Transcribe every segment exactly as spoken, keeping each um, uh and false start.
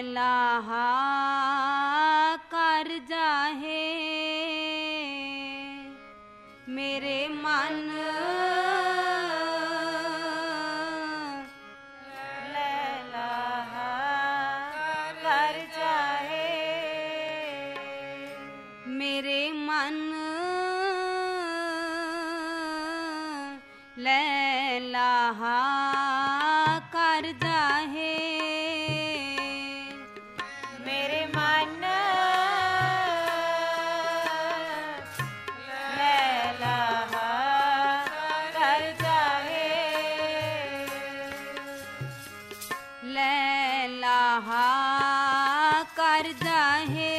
लैला कर जाहे मेरे मन लैला कर जाहे मेरे मन लैला कर जाहे मेरे मन लैला कर जाहे लैला कर जाहे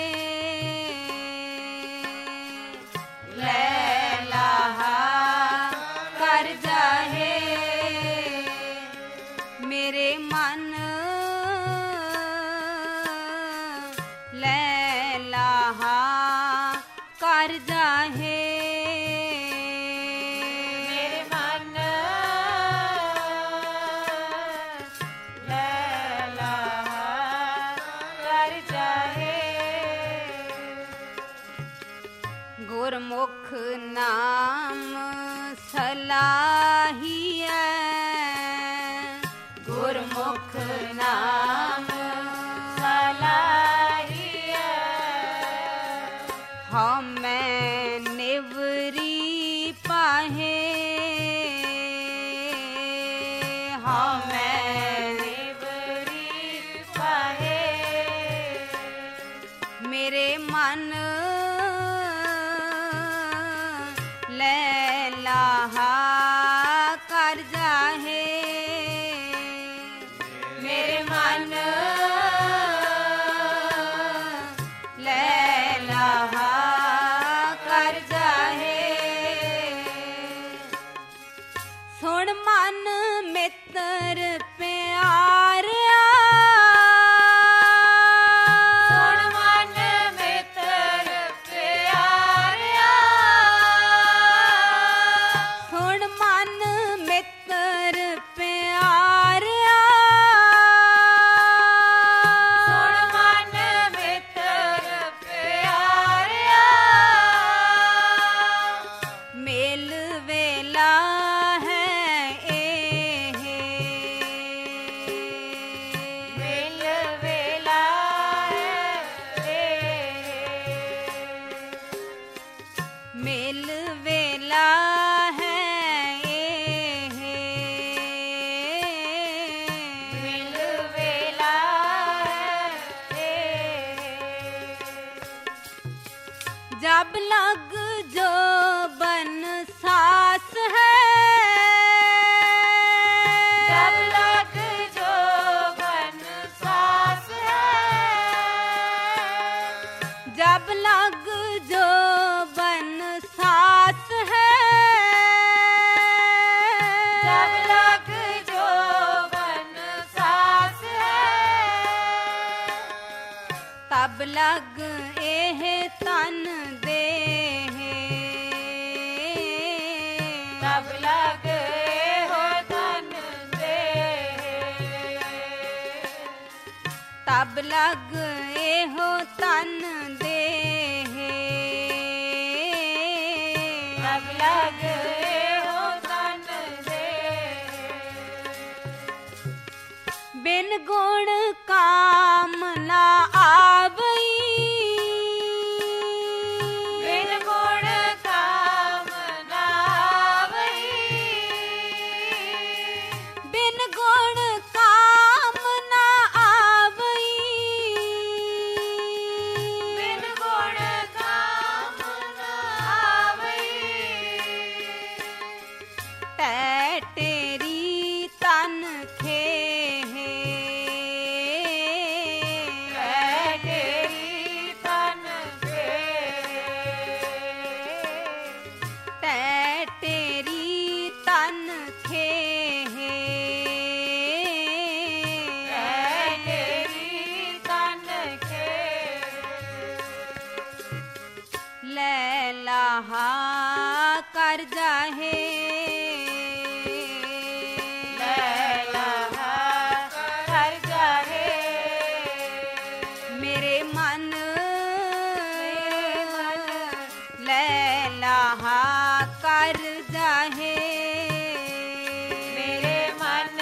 लैला कर जाहे मेरे मन लैला कर जाहे मेरे मन लैला कर जाहे गुरमुख नाम सलाहिया गुरमुख नाम सलाहिया हमें निवरी पाहे हमें निवरी पाहे मेरे मन लैला कर जाहे मेरे मन लैला कर जाहे सुन मन मित्र प्यारिया सुन मन मित्र प्यारिया सुन मन मित्र प्यारिया सुन मन मित्र प्यारिया मेल वेला है एहे मिल वेला है मेल वेला है एहे मिल वेला है जब लग जो बन सास है जब लग जो बन सास है जब लग जो बन सास है जब लग जो बन सास है तब लग एह तन दे तब लग हो तन दे तब लग एहो तन दे तब लग हो तन दे बिन गुण कामना आवई बिन गुण कामना वही बिन गुण कामना आवई बिन गुण कामना वही तै तेरी तन खे तेरी तन पे तै तेरी तन खे तेरी तन के लैला कर जाहे लैला कर जाहे मन मेरे मन लैलाहा कर जाहे मेरे मन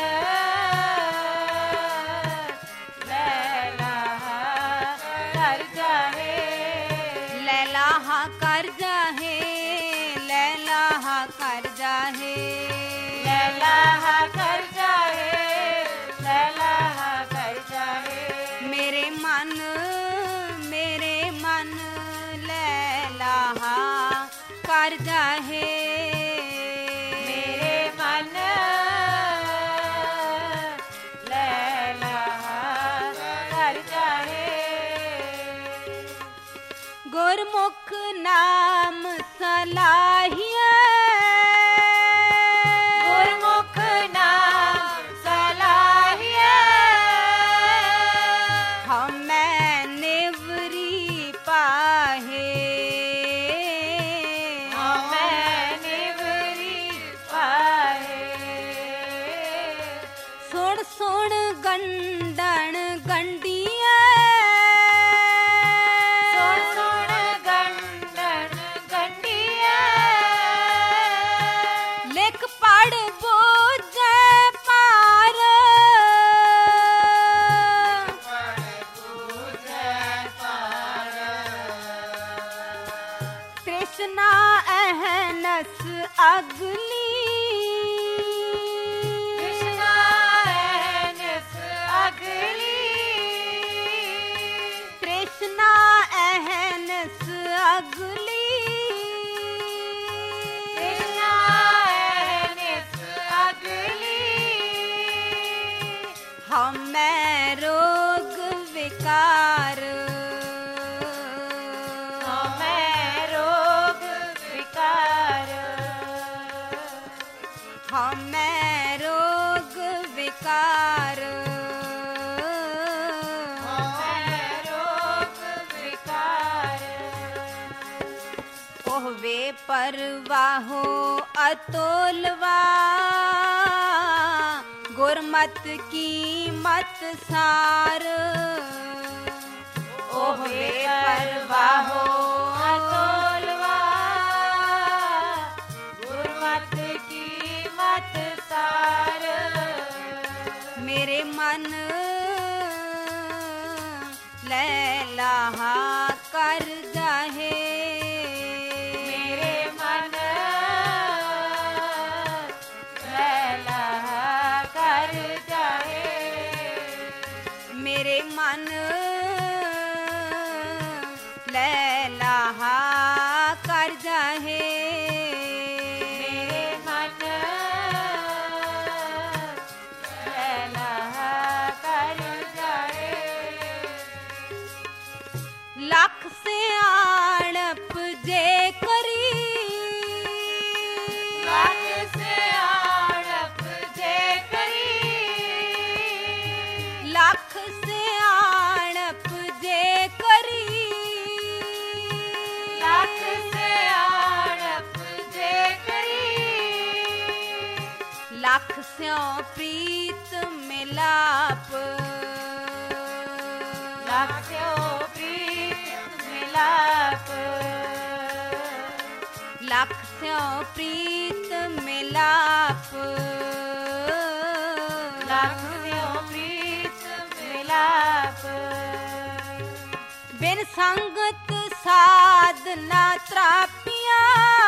लैलाहा कर जाहे लैलाहा कर जाहे लैलाहा कर जाहे लैलाहा कर जाहे लैलाहा कर जाहे मेरे मन मेरे मन लैलाहा कर जाहे मेरे मन लैलाहा कर जाहे गुरमुख नाम सलाहिया गुरमुख नाम सलाहिया हमें निवरी पाहे हमें निवरी पाहे सुन सुन गंडन गंडिया सुन सुन गंडन गंडिया लिख पढ़ बोझे पार कृष्णा अहनस अगली कृष्णा एहनस अगली कृष्णा अहनस अगली कृष्णा एहनस अगली हमें रोग विकार हमें रोग विकार हमें रोग विकार हमें रोग विकार ओहवे परवाहो अतोलवा गुरमत की मत सार ओहवे परवाहो अतोलवा गुरमत की मत सार मेरे मन लैलाहा कर जाहे मेरे मन लैलाहा कर जाहे मेरे मन लैलाहा कर जाहे मेरे मन लैलाहा कर जाहे लख से आड़प जे करी लाख से आड़प जे करी लख से आड़प जे करी लाख से आड़प जे करी लख स्यों प्रीत मिलाप लाख स्यों प्रीत मिलाप लख स्यों प्रीत मिलाप लाख स्यों प्रीत मिलाप बिन संगत साधना त्रापिया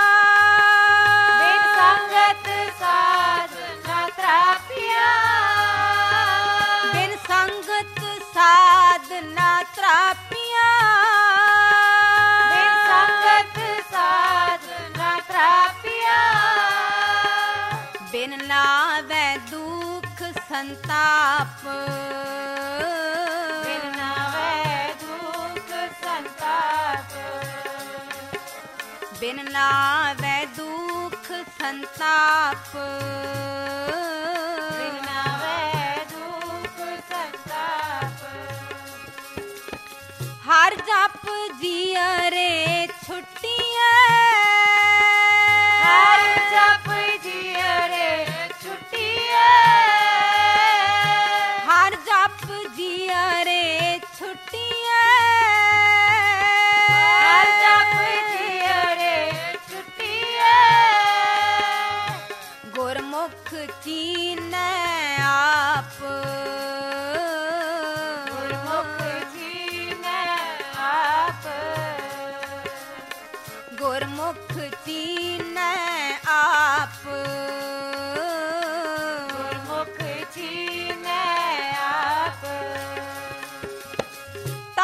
बिन संगत साधना त्रापिया बिन संगत साधना त्रापिया बिन संगत साधना त्रापिया बिन नावै दुख संताप बिन नावै दुख संताप बिन नावै दुख संताप बिन नावै दुख संताप हर जप जियरे छुट्टियां हर जप जियरे छुट्टियां हर जप जियरे छुट्टियां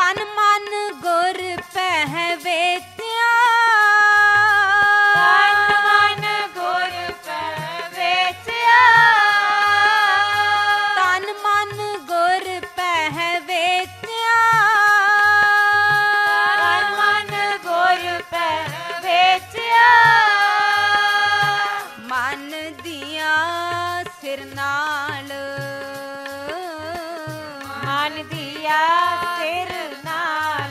तन मन गुर पहवेत्या तन मन गुर पहवेत्या तन मन गुर पहवेत्या तन मन गुर पहवेत्या मन दिया सिर नाल मन दिया सिर नाल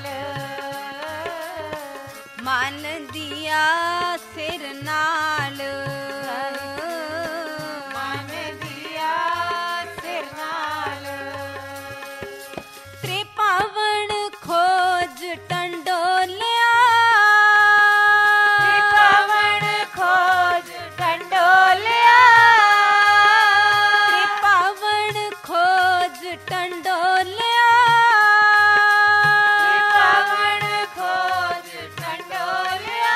मन दिया सिर नाल मन दिया सिर नाल त्रिपावण खोज टंडोलिया त्रिपावण खोज टंडोलिया त्रिपावण खोज टंडोलिया त्रिपावण खोज टंडोलिया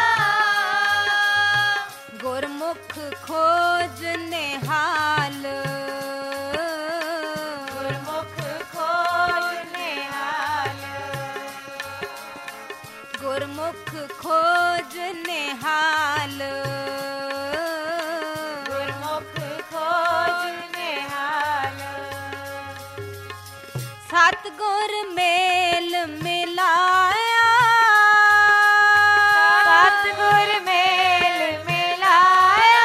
गुरमुख खोज निहाल गुरमुख खोज निहाल गुरमुख खोज निहाल गुरमुख खोज निहाल सतगुर मेल मिलाया सतगुर मेल मिलाया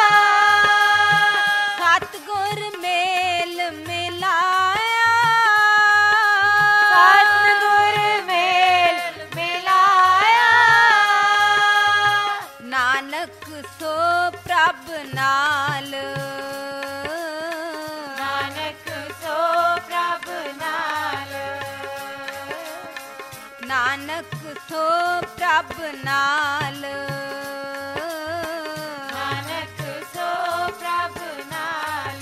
सतगुर मेल मिलाया सतगुर मेल मिलाया नानक सो प्रभ नाल नानक सो प्रभ नाल नानक सो प्रभ नाल नानक सो प्रभ नाल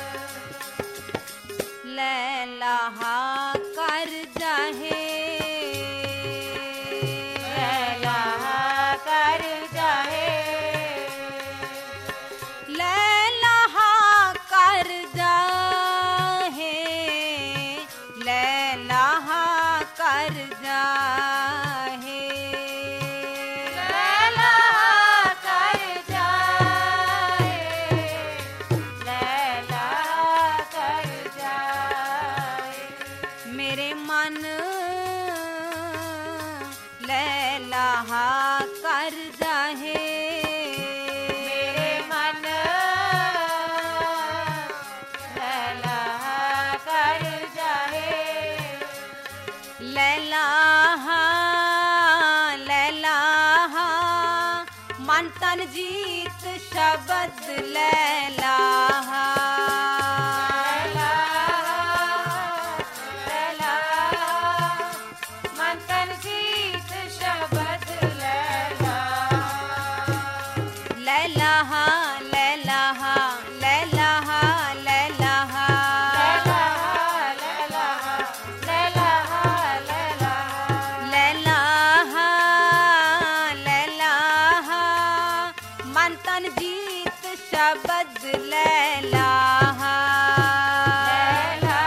लैलाहा कर जाहे लैला कर जाहे लैलाहा कर जाहे लैलाहा कर जाहे लैला कर जाए लैला कर जाए मेरे मन लैलाहा कर जाहे मेरे मन लैला कर जाए लैलाहा लैलाहा मन तन जीत शब्द लैलाहा लैला मन तन जीत शब्द लैला लैलाहा लैलाहा लैलाहा लैलाहा लैला लैला लैला लैलाहा लैलाहा मन तन जीत शब्द लैलाहा लैला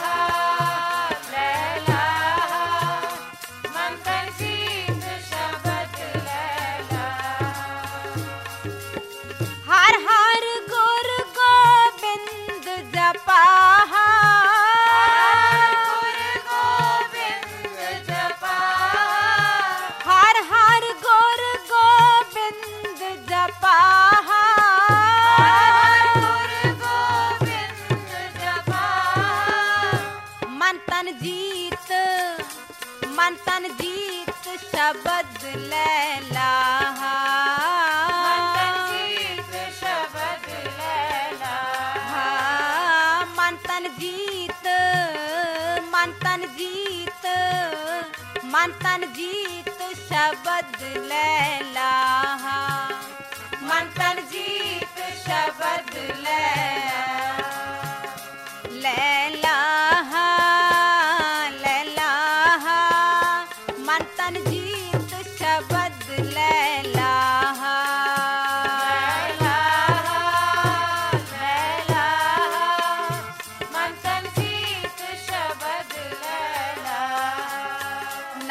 लैला मन तन जीत शब्द लैला हर हर गुर गोबिंद जपाहा गुर गोबिंद जपा हर हर गुर गोबिंद जपाहा गुर गोबिंद जपा मन तन जीत मन तन जीत शब्द लैलाहा मन तन जीत शब्द लैला हाँ, मन तन जीत मन तन जीत मन तन जीत शब्द लैलाहा मन तन जीत शब्द लैला लैलाहा लैलाहा मन तन जीत शब्द लैलाहा मन तन जीत शब्द लैला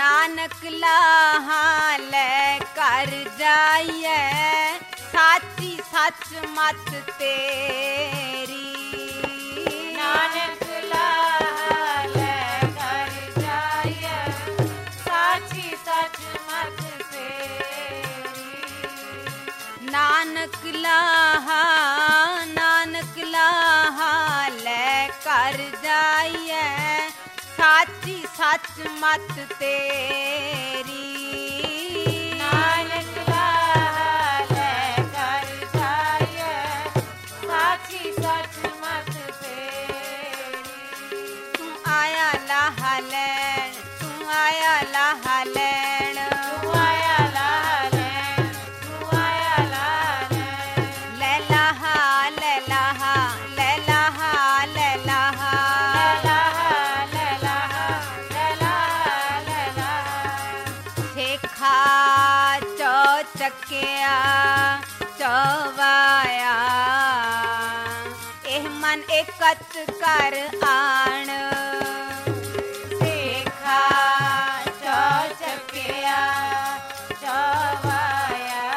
नानक लाहा ले कर जाइए साची सच मत तेरी नानक लाहा ले कर जाइए साची सच मत तेरी नानक लाहा नानक लाहा ले कर जाइए साची सच मत तेरी नानक लाहा ले कर जाइए साची सच मत तेरी तू आया लाहा लैण तू आया लाहा लैण तू आया लाहा लैण तू आया लाहा लैण ले लाहा ले लाहा ले लाहा ले लाहा ले लाहा ले लाहा ले लाहा ले लाहा शेखा चौ चकिया चौवाया एह मन एकत कर आण ਦੇਖਾ ਚੋ ਚੱਕਿਆ ਚਵਾਇਆ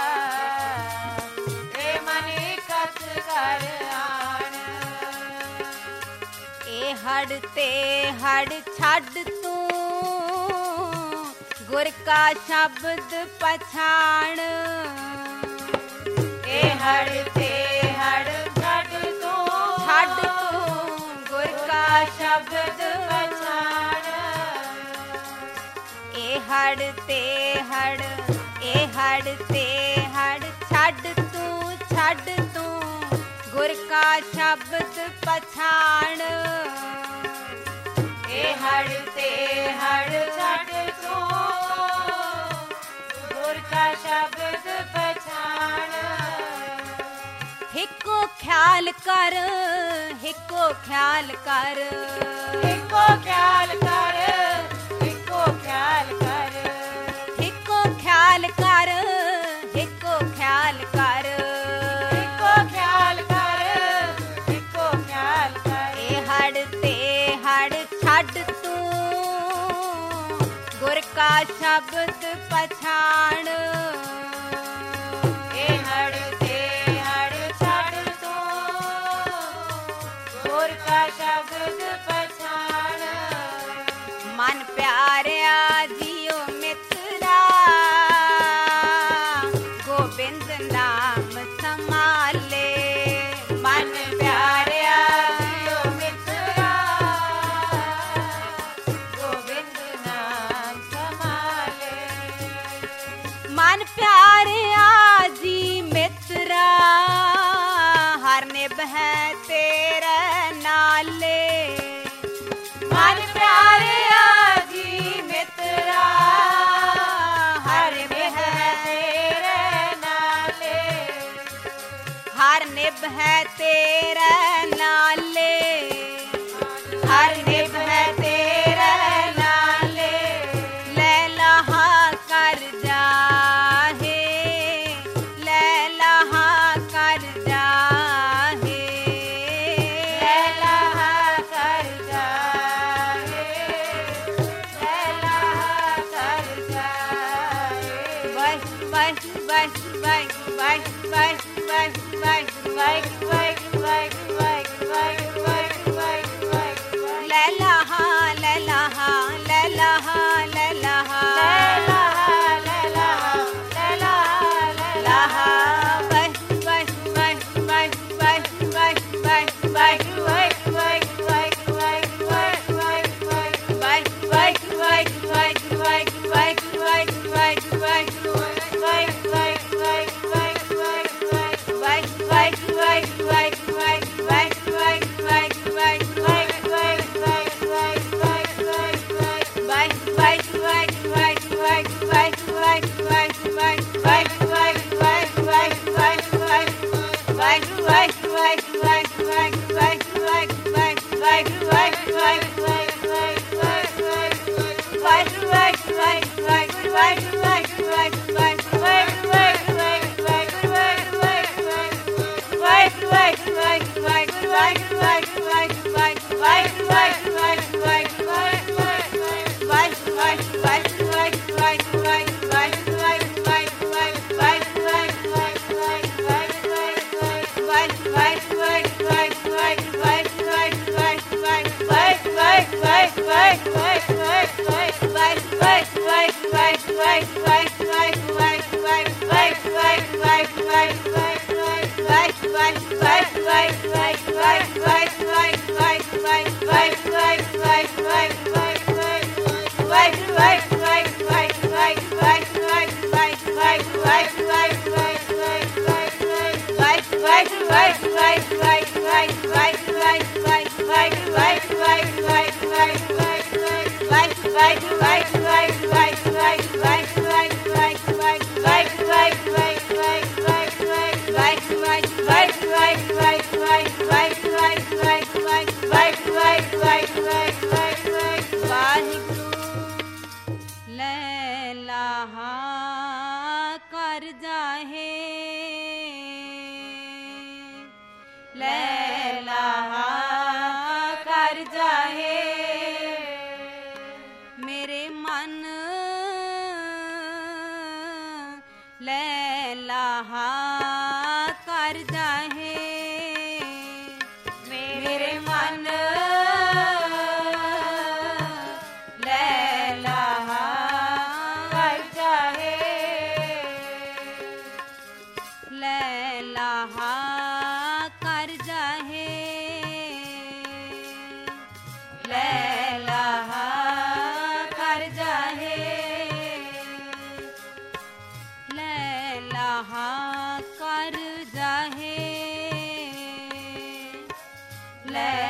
ਏ ਮਨ ਇਕੱਠ ਕਰ ਆਣ ਇਹ ਹੜ ਤੇ ਹੜ ਛੱਡ ਤੂੰ ਗੁਰ ਕਾ ਸ਼ਬਦ ਪਛਾਣ ਇਹ ਹੜ ਤੇ ਹੜ ਛੱਡ ਤੂੰ ਛੱਡ ਤੂੰ ਗੁਰ ਕਾ ਸ਼ਬਦ ਪਛਾਣ ਇਹ ਹੜ ਤੇ ਹੜ ਇਹ ਹੜ ਤੇ ਹੜ ਛੱਡ ਤੂੰ ਛੱਡ ਤੂੰ ਗੁਰ ਕਾ ਸ਼ਬਦ ਪਛਾਣ ਇਹ ਹੜ ਤੇ ਹੜ ਛੱਡ ਤੂੰ ਗੁਰ ਕਾ ਸ਼ਬਦ ਪਛਾਣ हिको ख्याल कर हिको ख्याल कर ਇੱਕੋ ਖਿਆਲ ਕਰ ਇੱਕੋ ਖਿਆਲ ਕਰ हिको ख्याल कर हिको ख्याल कर ਇੱਕੋ ਖਿਆਲ ਕਰ ਇੱਕੋ ਖਿਆਲ ਕਰ ए हड़ ते हड़ छड़ तू गुर का शब्द पछाण ਇਹ ਹੜ ਤੇ ਹੜ ਛੱਡ ਤੂੰ ਗੁਰ ਕਾ ਸ਼ਬਦ ਪਛਾਣ मन प्यारिया जियो मित्रा गोबिंद नाम संभाले ਮਨ ਪਿਆਰਿਆ ਜਿਉ ਮਿੱਤਰਾ ਗੋਬਿੰਦ ਨਾਮ ਸੰਭਾਲੇ मन प्यारिया जी मित्रा हर निभ है तेरे नाले ਮਨ ਪਿਆਰਿਆ ਜੀ ਮਿੱਤਰਾ ਹਰ ਮਿਹ ਤੇਰੇ ਨਾਲੇ हर निभ है तेरे नाले ਹਰ ਨਿਭ ਹੈ ਤੇਰੇ ਨਾਲੇ ले लहा कर जाहे ले लहा कर जाहे ਲੈ ਲਹਾ ਕਰ ਜਾਏ ਲੈ ਲਹਾ ਕਰ ਜਾਏ बस बस बस बस बस बस बस बस ਵਾਹਿਗੁਰੂ ਵਾਹਿਗੁਰੂ ਵਾਹਿਗੁਰੂ ਵਾਹਿਗੁਰੂ ਵਾਹਿਗੁਰੂ ਵਾਹਿਗੁਰੂ ਵਾਹਿਗੁਰੂ ਵਾਹਿਗੁਰੂ ले लहा ले लहा ले लहा ले लहा ਲੈ ਲਹਾ ਲੈ ਲਹਾ ਲੈ ਲਹਾ ਲੈ लहा ਲਹਾ बस बस बस बस बस बस बस Waheguru Waheguru Waheguru Waheguru Waheguru Waheguru Waheguru Vai, vai, vai, vai, vai, vai, vai, vai, vai, vai, ਲੈ ਲਾਹਾ ਕਰ ਜਾਹੇ, ਲੈ ਲਾਹਾ ਕਰ ਜਾਹੇ, ਮੇਰੇ ਮਨ ਲੈ ਲਾਹਾ ਕਰ ਜਾਹੇ, ਮੇਰੇ ਮਨ ਲੈ ਲਾਹਾ ਕਰ ਜਾਹੇ, ਲੈ ਲਾਹਾ ਕਰ ਜਾਹੇ, ਲੈ ਲਾਹਾ ਕਰ ਜਾਹੇ, ਲੈ ਲਾਹਾ ਕਰ ਜਾਹੇ, ਲੈ